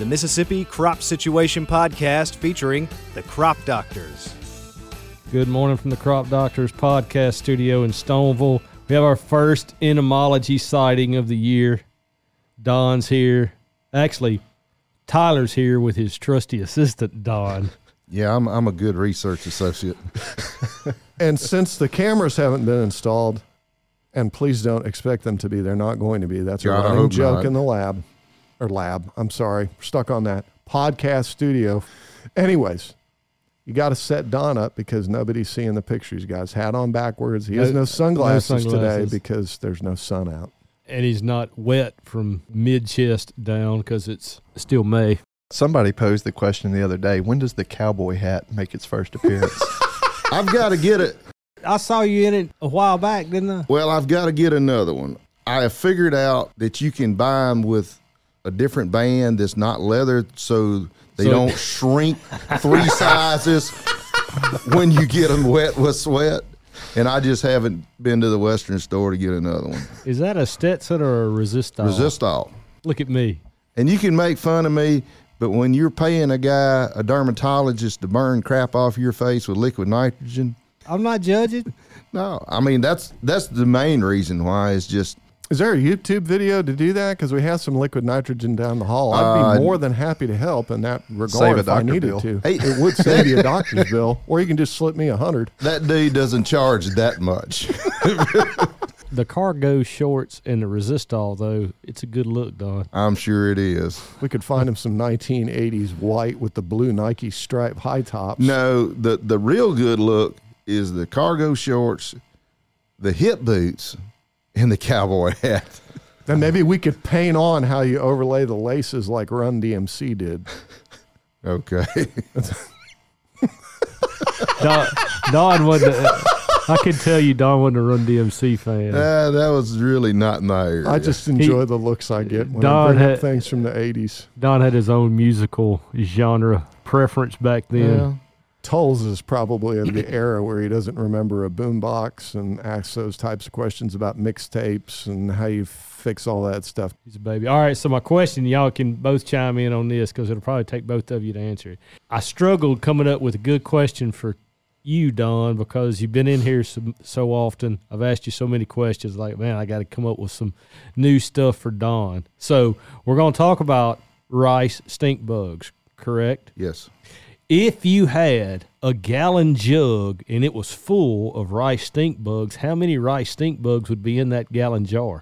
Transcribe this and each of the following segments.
Mississippi Crop Situation Podcast featuring the Crop Doctors. Good morning from the Crop Doctors podcast studio in Stoneville. We have our first entomology sighting of the year. Don's here. Actually, Tyler's here with his trusty assistant, Don. Yeah, I'm a good research associate. And since the cameras haven't been installed, and please don't expect them to be, they're not going to be. That's a running joke in the lab. I'm sorry. Stuck on that. Podcast studio. Anyways, you got to set Don up because nobody's seeing the pictures. He's got his hat on backwards. He has no sunglasses today because there's no sun out. And he's not wet from mid-chest down because it's still May. Somebody posed the question the other day, when does the cowboy hat make its first appearance? I've got to get it. I saw you in it a while back, didn't I? Well, I've got to get another one. I have figured out that you can buy them with a different band that's not leather so they don't shrink 3 sizes when you get them wet with sweat. And I just haven't been to the Western store to get another one. Is that a Stetson or a Resistol? Resistol. Look at me. And you can make fun of me, but when you're paying a guy, a dermatologist, to burn crap off your face with liquid nitrogen. I'm not judging. No, I mean, that's the main reason why. It's just. Is there a YouTube video to do that? Because we have some liquid nitrogen down the hall. I'd be more than happy to help in that regard if I needed to. Hey, it would save you a doctor's bill, or you can just slip me 100. That dude doesn't charge that much. The cargo shorts and the Resistol, though, it's a good look, Don. I'm sure it is. We could find him some 1980s white with the blue Nike stripe high tops. No, the real good look is the cargo shorts, the hip boots, and the cowboy hat. Then maybe we could paint on how you overlay the laces like Run DMC did. Okay. Don wasn't. I can tell you, Don wasn't a Run DMC fan. That was really not in my area. I just enjoy the looks I get when I bring up things from the 80s. Don had his own musical genre preference back then. Yeah. Tolls is probably of the era where he doesn't remember a boombox and asks those types of questions about mixtapes and how you fix all that stuff. He's a baby. All right, so my question, y'all can both chime in on this because it'll probably take both of you to answer it. I struggled coming up with a good question for you, Don, because you've been in here so often. I've asked you so many questions, like, man, I got to come up with some new stuff for Don. So we're going to talk about rice stink bugs, correct? Yes. If you had a gallon jug and it was full of rice stink bugs, how many rice stink bugs would be in that gallon jar?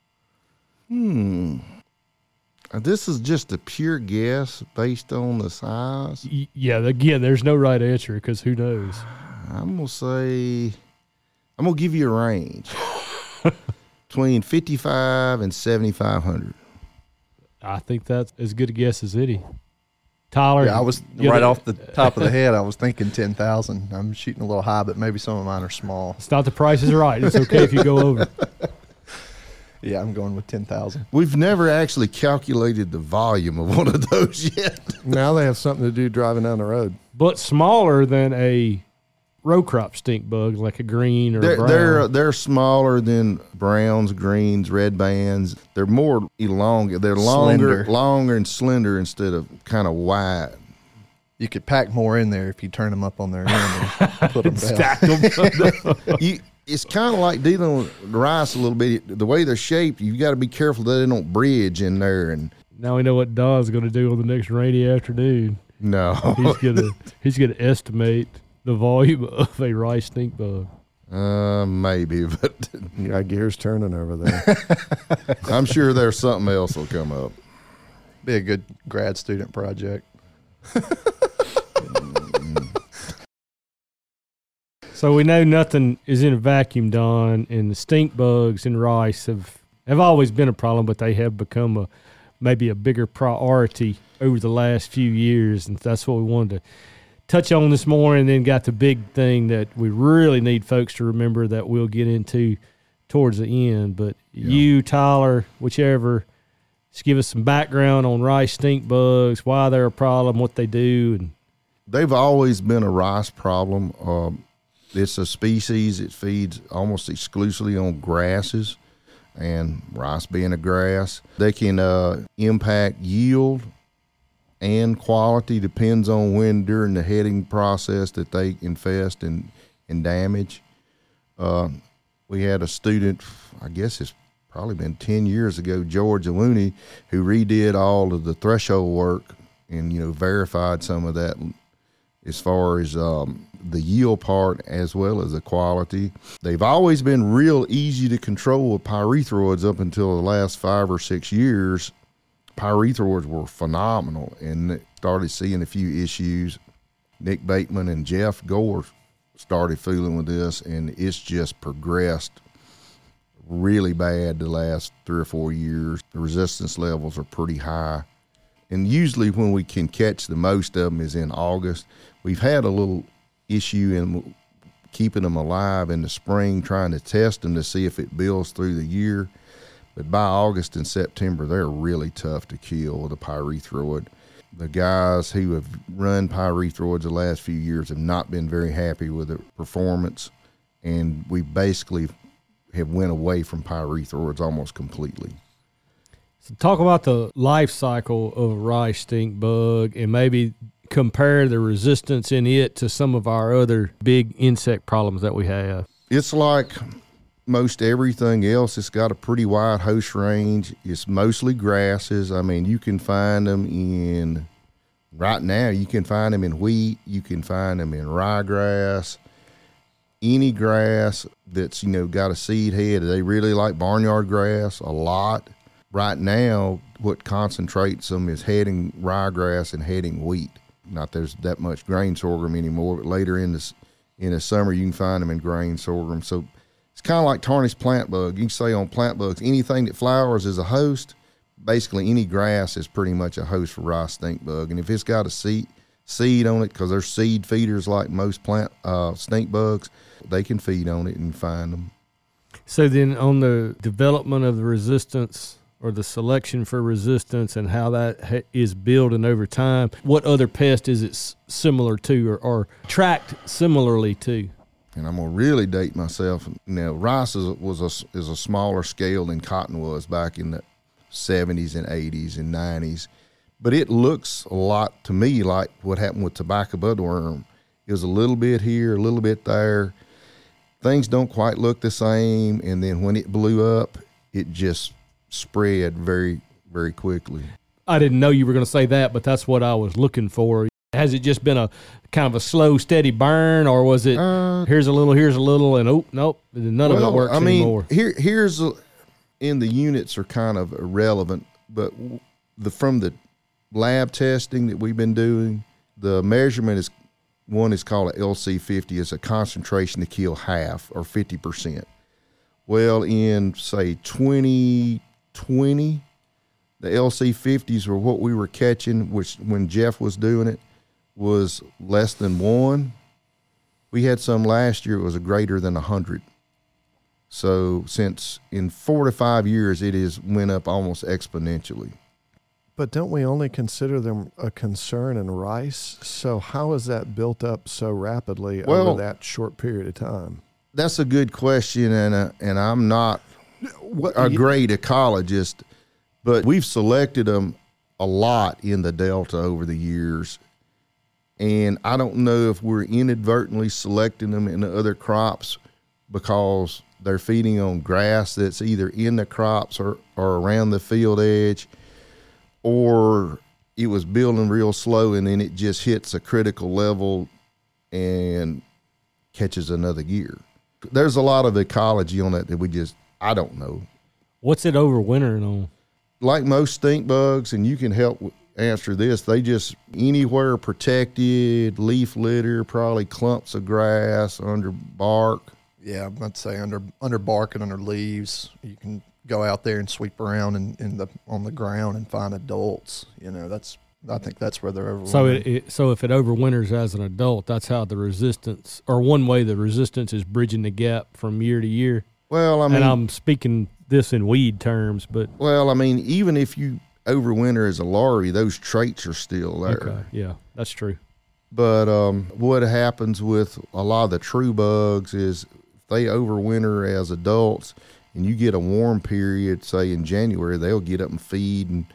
This is just a pure guess based on the size. Yeah, again, there's no right answer because who knows? I'm going to give you a range. Between 5,500 and 7,500. I think that's as good a guess as any. Tyler? Yeah, I was right off the top of the head. I was thinking 10,000. I'm shooting a little high, but maybe some of mine are small. It's not the price is right. It's okay if you go over. Yeah, I'm going with 10,000. We've never actually calculated the volume of one of those yet. Now they have something to do driving down the road. But smaller than a row crop stink bug, like a green or a brown. They're smaller than browns, greens, red bands. They're more elongated. They're longer and slender instead of kind of wide. You could pack more in there if you turn them up on their end and put them down. Stack them. It's kind of like dealing with rice a little bit. The way they're shaped, you got to be careful that they don't bridge in there. And now we know what Don's going to do on the next rainy afternoon. No, he's gonna estimate the volume of a rice stink bug. Maybe, but you got gears turning over there. I'm sure there's something else will come up. Be a good grad student project. So we know nothing is in a vacuum, Don, and the stink bugs in rice have always been a problem, but they have become maybe a bigger priority over the last few years, and that's what we wanted to touch on this morning. And then got the big thing that we really need folks to remember that we'll get into towards the end. But you, Tyler, whichever, just give us some background on rice stink bugs, why they're a problem, what they do. And they've always been a rice problem. It's a species. It feeds almost exclusively on grasses, and rice being a grass, they can impact yield and quality. Depends on when during the heading process that they infest and damage. We had a student, I guess it's probably been 10 years ago, George Looney, who redid all of the threshold work and, verified some of that as far as the yield part as well as the quality. They've always been real easy to control with pyrethroids up until the last 5 or 6 years. Pyrethroids were phenomenal, and started seeing a few issues. Nick Bateman and Jeff Gore started fooling with this, and it's just progressed really bad the last 3 or 4 years. The resistance levels are pretty high, and usually when we can catch the most of them is in August. We've had a little issue in keeping them alive in the spring, trying to test them to see if it builds through the year. But by August and September, they're really tough to kill with a pyrethroid. The guys who have run pyrethroids the last few years have not been very happy with the performance, and we basically have went away from pyrethroids almost completely. So talk about the life cycle of a rice stink bug and maybe compare the resistance in it to some of our other big insect problems that we have. It's like most everything else. It's got a pretty wide host range. It's mostly grasses. I mean, you can find them right now, you can find them in wheat. You can find them in ryegrass. Any grass that's, got a seed head. They really like barnyard grass a lot. Right now, what concentrates them is heading ryegrass and heading wheat. Not there's that much grain sorghum anymore, but later in the summer, you can find them in grain sorghum. So it's kind of like tarnished plant bug. You can say on plant bugs, anything that flowers is a host. Basically, any grass is pretty much a host for rice stink bug. And if it's got a seed on it, because they're seed feeders like most plant stink bugs, they can feed on it and find them. So then on the development of the resistance or the selection for resistance and how that is building over time, what other pest is it similar to or tracked similarly to? And I'm going to really date myself. Rice is a smaller scale than cotton was back in the 70s and 80s and 90s. But it looks a lot to me like what happened with tobacco budworm. It was a little bit here, a little bit there. Things don't quite look the same. And then when it blew up, it just spread very, very quickly. I didn't know you were going to say that, but that's what I was looking for. Has it just been a kind of a slow, steady burn, or was it here's a little, and nope, none of it works anymore? In the units are kind of irrelevant, but from the lab testing that we've been doing, the measurement is called a LC50. It's a concentration to kill half or 50%. Well, in say 2020, the LC50s were what we were catching, which when Jeff was doing it, was less than 1. We had some last year, it was a greater than 100. So since in 4 to 5 years, it has went up almost exponentially. But don't we only consider them a concern in rice? So how is that built up so rapidly over that short period of time? That's a good question, and I'm not a great ecologist, but we've selected them a lot in the Delta over the years. And I don't know if we're inadvertently selecting them in the other crops because they're feeding on grass that's either in the crops or around the field edge, or it was building real slow and then it just hits a critical level and catches another year. There's a lot of ecology on that I don't know. What's it overwintering on? Like most stink bugs, and you can help answer this, they just anywhere protected, leaf litter, probably clumps of grass, under bark. Yeah, I'd say under bark and under leaves. You can go out there and sweep around on the ground and find adults. I think that's where they're overwintering. So if it overwinters as an adult, that's how the resistance, or one way the resistance is bridging the gap from year to year. Well, and I'm speaking this in weed terms, but even if you overwinter as a larvae, those traits are still there. Okay, yeah, that's true. But what happens with a lot of the true bugs is if they overwinter as adults and you get a warm period, say in January, they'll get up and feed and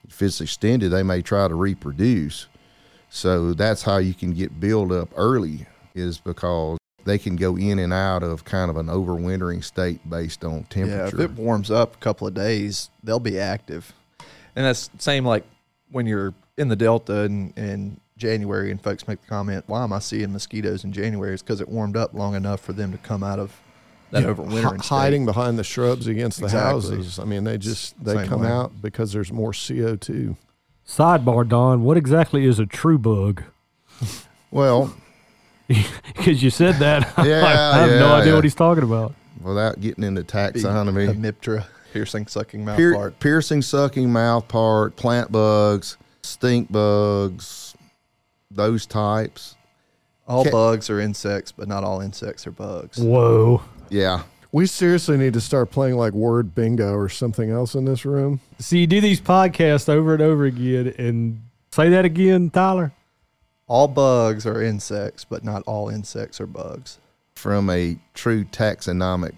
if it's extended, they may try to reproduce. So that's how you can get build up early, is because they can go in and out of kind of an overwintering state based on temperature. Yeah, if it warms up a couple of days, they'll be active. And that's same like when you're in the Delta in January and folks make the comment, why am I seeing mosquitoes in January? It's because it warmed up long enough for them to come out of that overwintering state. Hiding behind the shrubs against the houses. I mean, they come out because there's more CO2. Sidebar, Don, what exactly is a true bug? Well, because you said that. I have no idea what he's talking about. Without getting into taxonomy. Hemiptera, piercing, sucking mouth part. Piercing, sucking mouth part, plant bugs, stink bugs, those types. All bugs are insects, but not all insects are bugs. Whoa. Yeah. We seriously need to start playing like word bingo or something else in this room. So you do these podcasts over and over again, and say that again, Tyler. All bugs are insects, but not all insects are bugs. From a true taxonomic,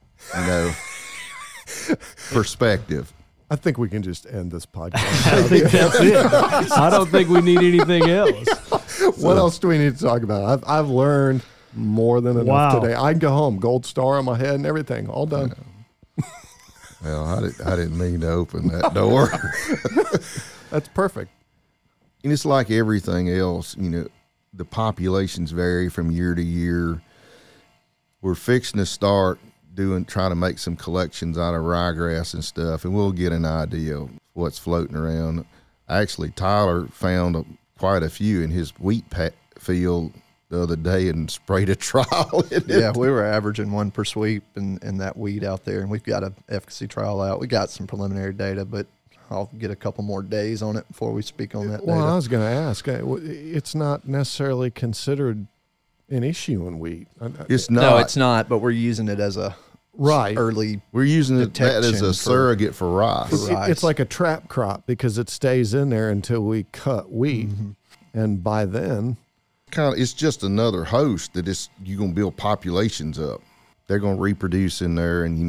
perspective. I think we can just end this podcast. I think that's it. I don't think we need anything else. What else do we need to talk about? I've learned more than enough today. I can go home, gold star on my head and everything, all done. Well, I didn't mean to open that door. That's perfect. And it's like everything else, the populations vary from year to year. We're fixing to start trying to make some collections out of ryegrass and stuff, and we'll get an idea of what's floating around. Actually, Tyler found quite a few in his wheat field the other day and sprayed a trial in it. Yeah, we were averaging one per sweep in that weed out there, and we've got an efficacy trial out. We got some preliminary data, but I'll get a couple more days on it before we speak on that data. Well, I was going to ask, it's not necessarily considered an issue in wheat. It's not. No, it's not, but we're using it as a early We're using that as a surrogate for rice. It's like a trap crop because it stays in there until we cut wheat. Mm-hmm. And by then... it's just another host that you're going to build populations up. They're going to reproduce in there, and,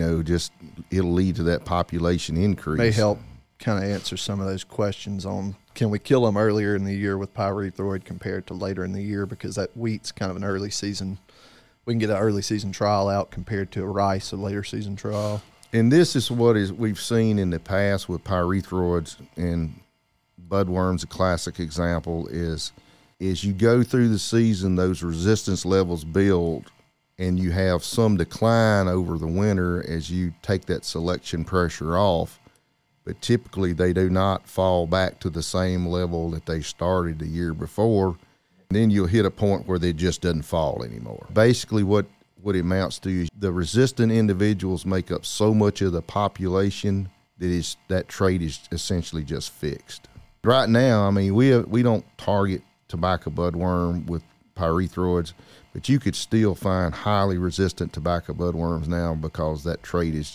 it'll lead to that population increase. May help kind of answer some of those questions on can we kill them earlier in the year with pyrethroid compared to later in the year, because that wheat's kind of an early season. We can get an early season trial out compared to a rice, a later season trial. And this is what we've seen in the past with pyrethroids, and budworm's a classic example, is you go through the season, those resistance levels build, and you have some decline over the winter as you take that selection pressure off. But typically they do not fall back to the same level that they started the year before. And then you'll hit a point where they just doesn't fall anymore. Basically what it amounts to is the resistant individuals make up so much of the population that trait is essentially just fixed. Right now, we don't target tobacco budworm with pyrethroids, but you could still find highly resistant tobacco budworms now because that trait is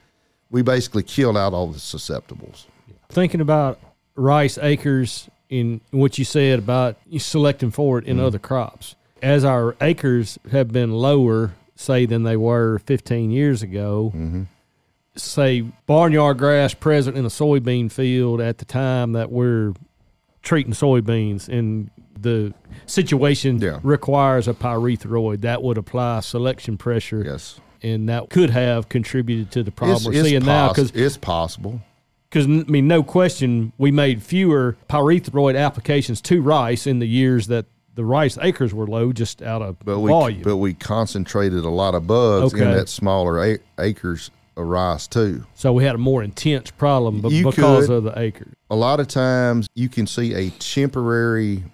we basically killed out all the susceptibles. Thinking about rice acres in what you said about you selecting for it in other crops. As our acres have been lower, say, than they were 15 years ago, say barnyard grass present in a soybean field at the time that we're treating soybeans, and the situation requires a pyrethroid, that would apply selection pressure. Yes. And that could have contributed to the problem we're seeing now. It's possible. Because, no question, we made fewer pyrethroid applications to rice in the years that the rice acres were low, just out of volume. But we concentrated a lot of bugs in that smaller acres of rice too. So we had a more intense problem because of the acres. A lot of times you can see a temporary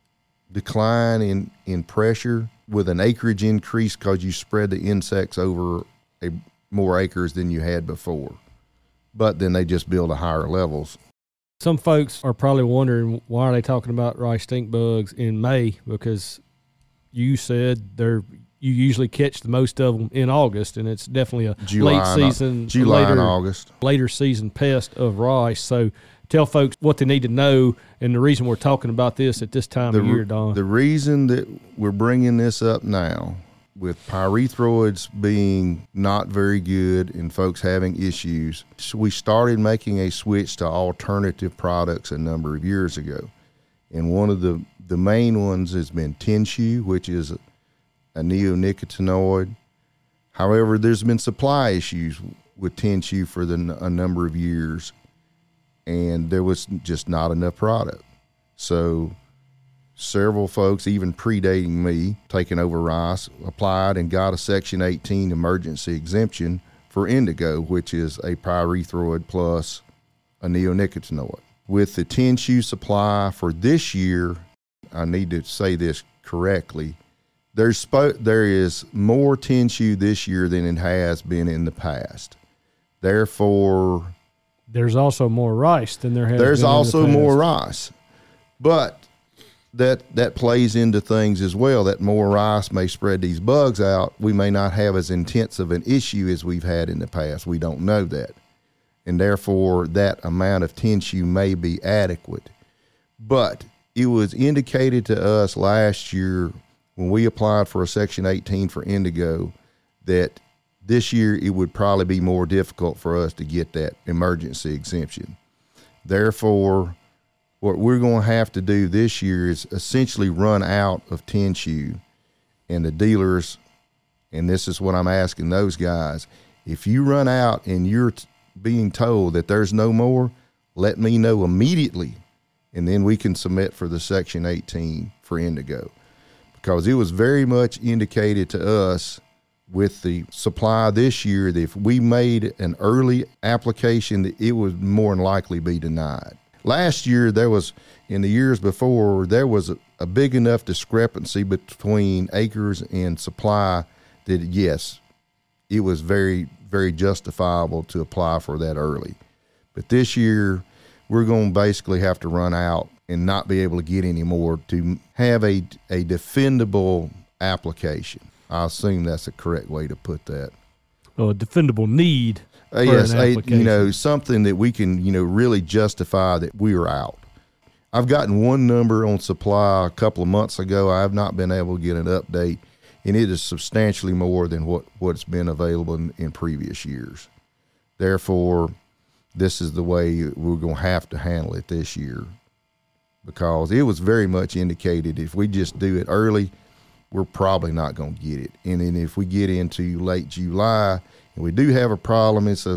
decline in pressure with an acreage increase because you spread the insects over more acres than you had before. But then they just build to higher levels. Some folks are probably wondering, why are they talking about rice stink bugs in May? Because you said you usually catch the most of them in August, and it's definitely a July and August. Later season pest of rice. So tell folks what they need to know and the reason we're talking about this at this time of year, Don. The reason that we're bringing this up now, with pyrethroids being not very good and folks having issues, so we started making a switch to alternative products a number of years ago. And one of the main ones has been Tenshu, which is a neonicotinoid. However, there's been supply issues with Tenshu for a number of years, and there was just not enough product. So several folks, even predating me, taking over rice, applied and got a Section 18 emergency exemption for indigo, which is a pyrethroid plus a neonicotinoid. With the Tenshu supply for this year, I need to say this correctly, there is more Tenshu this year than it has been in the past. Therefore, there's also more rice than there has been in the past. There's also more rice. But that plays into things as well. That more rice may spread these bugs out. We may not have as intense of an issue as we've had in the past. We don't know that. And therefore, that amount of Tenshu may be adequate. But it was indicated to us last year when we applied for a Section 18 for indigo that this year it would probably be more difficult for us to get that emergency exemption. Therefore, what we're going to have to do this year is essentially run out of Tenshu, and the dealers, and this is what I'm asking those guys, if you run out and you're being told that there's no more, let me know immediately, and then we can submit for the Section 18 for indigo. Because it was very much indicated to us with the supply this year that if we made an early application, that it would more than likely be denied. Last year, in the years before, there was a big enough discrepancy between acres and supply that, yes, it was very, very justifiable to apply for that early. But this year, we're going to basically have to run out and not be able to get any more to have a defendable application. I assume that's the correct way to put that. Well, a defendable need. Yes, something that we can, really justify that we are out. I've gotten one number on supply a couple of months ago. I have not been able to get an update, and it is substantially more than what's been available in previous years. Therefore, this is the way we're going to have to handle it this year, because it was very much indicated if we just do it early, we're probably not going to get it. And then if we get into late July and we do have a problem, it's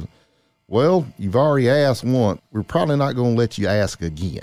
you've already asked once, we're probably not going to let you ask again.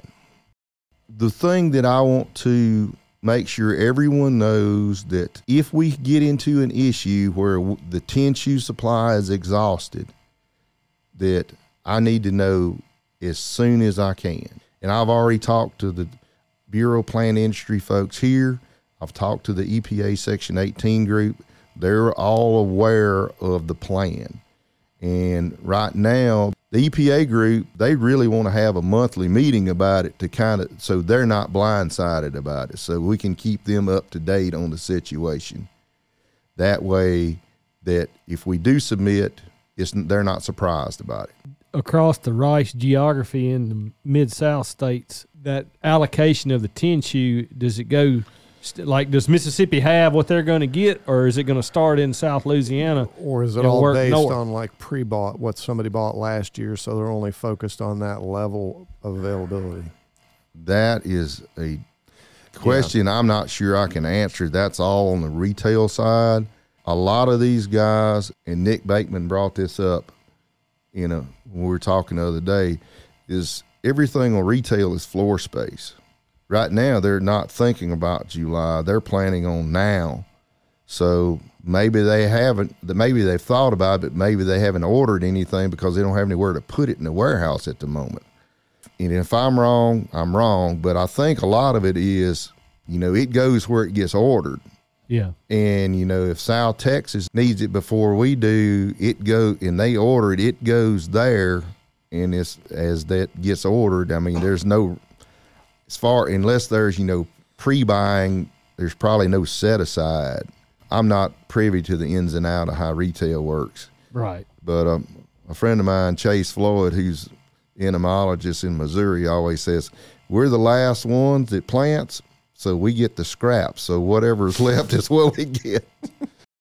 The thing that I want to make sure everyone knows that if we get into an issue where the Tenshu supply is exhausted, that I need to know as soon as I can. And I've already talked to the Bureau of Plant Industry folks here. I've talked to the EPA Section 18 group. They're all aware of the plan. And right now, the EPA group, they really want to have a monthly meeting about it so they're not blindsided about it, so we can keep them up to date on the situation. That way that if we do submit, they're not surprised about it. Across the rice geography in the Mid-South states, that allocation of the Tenshu, does it go does Mississippi have what they're going to get, or is it going to start in South Louisiana? Or is it all based on pre-bought, what somebody bought last year, so they're only focused on that level of availability? That is a question I'm not sure I can answer. That's all on the retail side. A lot of these guys, and Nick Bateman brought this up, when we were talking the other day, is everything on retail is floor space. Right now, they're not thinking about July. They're planning on now. So maybe they haven't, maybe they've thought about it, but maybe they haven't ordered anything because they don't have anywhere to put it in the warehouse at the moment. And if I'm wrong, I'm wrong. But I think a lot of it is, it goes where it gets ordered. Yeah. And, if South Texas needs it before we do, and they order it, it goes there. And as that gets ordered, there's no, unless there's, pre-buying, there's probably no set aside. I'm not privy to the ins and out of how retail works. Right. But a friend of mine, Chase Floyd, who's entomologist in Missouri, always says, we're the last ones that plants, so we get the scraps. So whatever's left is what we get.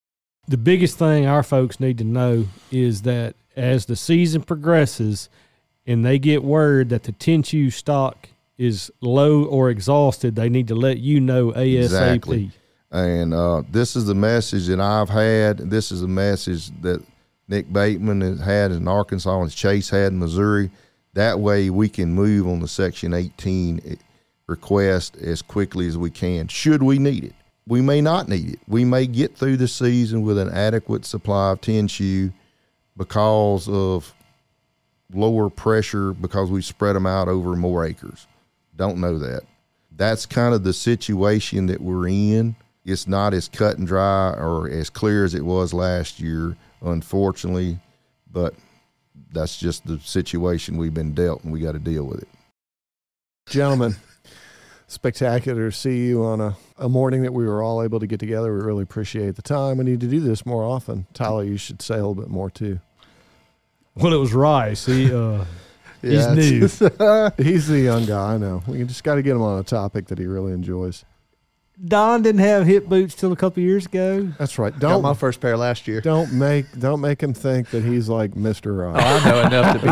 The biggest thing our folks need to know is that as the season progresses and they get word that the 10-chew stock is low or exhausted, they need to let you know ASAP. Exactly. And this is the message that I've had. This is the message that Nick Bateman has had in Arkansas and Chase had in Missouri. That way we can move on the Section 18 request as quickly as we can, should we need it. We may not need it. We may get through the season with an adequate supply of 10-chew because of lower pressure, because we spread them out over more acres. Don't know that. That's kind of the situation that we're in. It's not as cut and dry or as clear as it was last year, unfortunately, but that's just the situation we've been dealt, and we got to deal with it. Gentlemen, spectacular to see you on a morning that we were all able to get together. We really appreciate the time. We need to do this more often. Tyler, you should say a little bit more too. Well, it was Rice. He's new. He's the young guy, I know. We just got to get him on a topic that he really enjoys. Don didn't have hip boots till a couple years ago. That's right. Got my first pair last year. Don't make him think that he's like Mr. Right. Oh, I know enough to be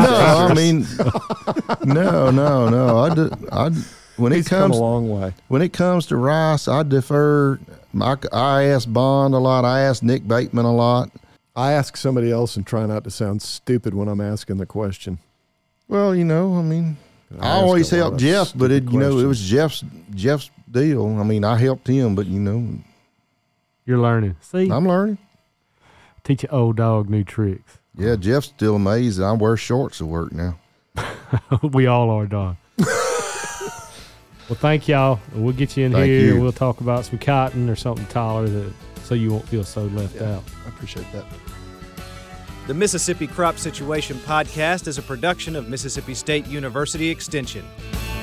When He's come a long way. When it comes to Rice, I defer. I ask Bond a lot. I ask Nick Bateman a lot. I ask somebody else and try not to sound stupid when I'm asking the question. Well, I always help Jeff, but it was Jeff's deal. I helped him, but You're learning. See? I'm learning. Teach your old dog new tricks. Yeah, Jeff's still amazed that I wear shorts to work now. We all are, Don. Well, thank y'all. We'll get you in Thank here. you. We'll talk about some cotton or something, Tyler, so you won't feel so left out. I appreciate that. The Mississippi Crop Situation Podcast is a production of Mississippi State University Extension.